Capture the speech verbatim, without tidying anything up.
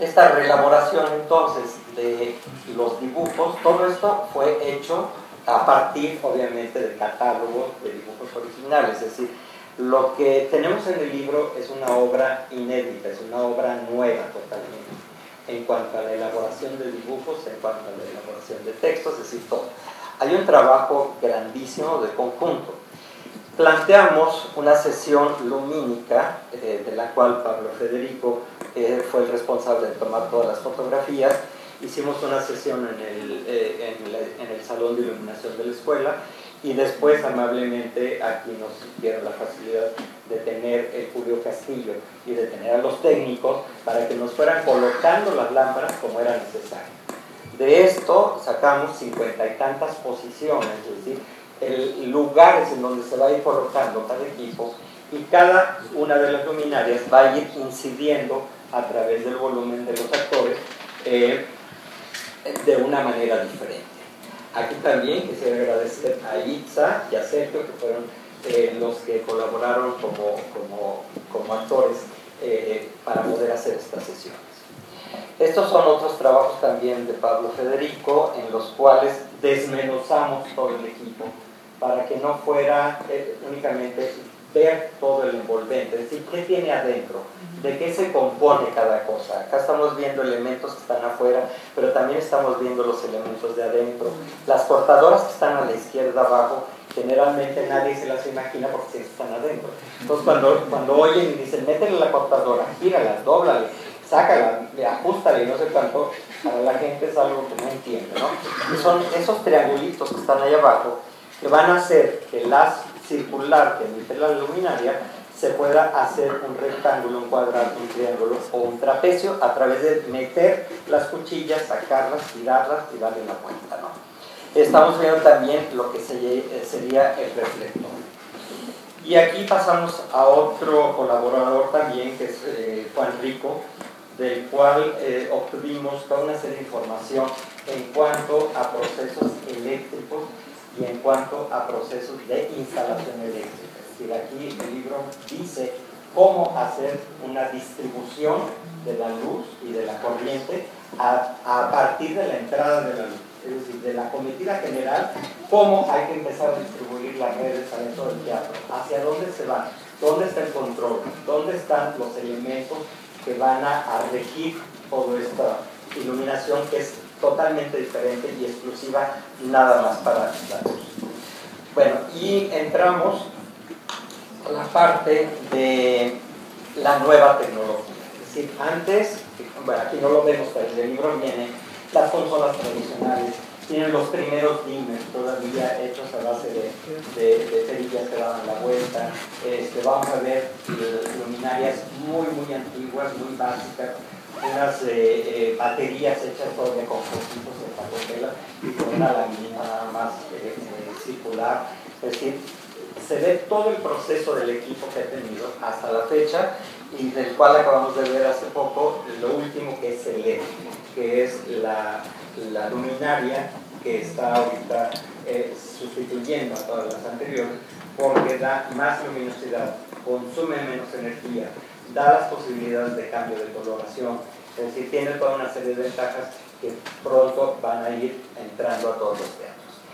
esta reelaboración entonces de los dibujos, todo esto fue hecho a partir obviamente del catálogo de dibujos originales, es decir, lo que tenemos en el libro es una obra inédita, es una obra nueva totalmente, en cuanto a la elaboración de dibujos, en cuanto a la elaboración de textos, es decir, todo. Hay un trabajo grandísimo de conjunto. Planteamos una sesión lumínica, eh, de la cual Pablo Federico eh, fue el responsable de tomar todas las fotografías. Hicimos una sesión en el, eh, en, la, en el Salón de Iluminación de la Escuela, y después amablemente aquí nos dieron la facilidad de tener el Julio Castillo y de tener a los técnicos para que nos fueran colocando las lámparas como era necesario. De esto sacamos cincuenta y tantas posiciones, es decir, el, lugares en donde se va a ir colocando cada equipo, y cada una de las luminarias va a ir incidiendo a través del volumen de los actores eh, de una manera diferente. Aquí también quisiera agradecer a Itza y a Sergio, que fueron eh, los que colaboraron como, como, como actores eh, para poder hacer estas sesiones. Estos son otros trabajos también de Pablo Federico, en los cuales desmenuzamos todo el equipo para que no fuera eh, únicamente ver todo el envolvente, es decir, qué tiene adentro, de qué se compone cada cosa. Acá estamos viendo elementos que están afuera, pero también estamos viendo los elementos de adentro. Las cortadoras que están a la izquierda abajo, generalmente nadie se las imagina porque están adentro. Entonces cuando, cuando oyen y dicen, métele la cortadora, gírala, dóblale, sácala, ajustale y no sé cuánto, para la gente es algo que no entiende, ¿no? Y son esos triangulitos que están ahí abajo que van a hacer que las circular que emite la luminaria se pueda hacer un rectángulo, un cuadrado, un triángulo o un trapecio a través de meter las cuchillas, sacarlas, tirarlas y darle la vuelta, ¿no? Estamos viendo también lo que sería el reflector. Y aquí pasamos a otro colaborador también, que es eh, Juan Rico, del cual eh, obtuvimos toda una serie de información en cuanto a procesos eléctricos y en cuanto a procesos de instalación eléctrica. Es decir, aquí el libro dice cómo hacer una distribución de la luz y de la corriente a, a partir de la entrada de la luz. Es decir, de la cometida general, cómo hay que empezar a distribuir las redes adentro del teatro, hacia dónde se van, dónde está el control, dónde están los elementos que van a, a regir toda esta iluminación, que es totalmente diferente y exclusiva nada más para la luz. Bueno, y entramos a la parte de la nueva tecnología. Es decir, antes, bueno, aquí no lo vemos, pero en el libro viene, las consolas tradicionales tienen los primeros dimmers todavía hechos a base de, de, de cerillas que daban la vuelta. Este, vamos a ver luminarias muy, muy antiguas, muy básicas, unas eh, eh, baterías hechas todavía con focitos de papel y con una lámina nada más eh, eh, circular. Es decir, se ve todo el proceso del equipo que ha tenido hasta la fecha, y del cual acabamos de ver hace poco lo último, que es el L E D, que es la, la luminaria que está ahorita eh, sustituyendo a todas las anteriores, porque da más luminosidad, consume menos energía, da las posibilidades de cambio de coloración, es decir, tiene toda una serie de ventajas que pronto van a ir entrando a todos los teatros.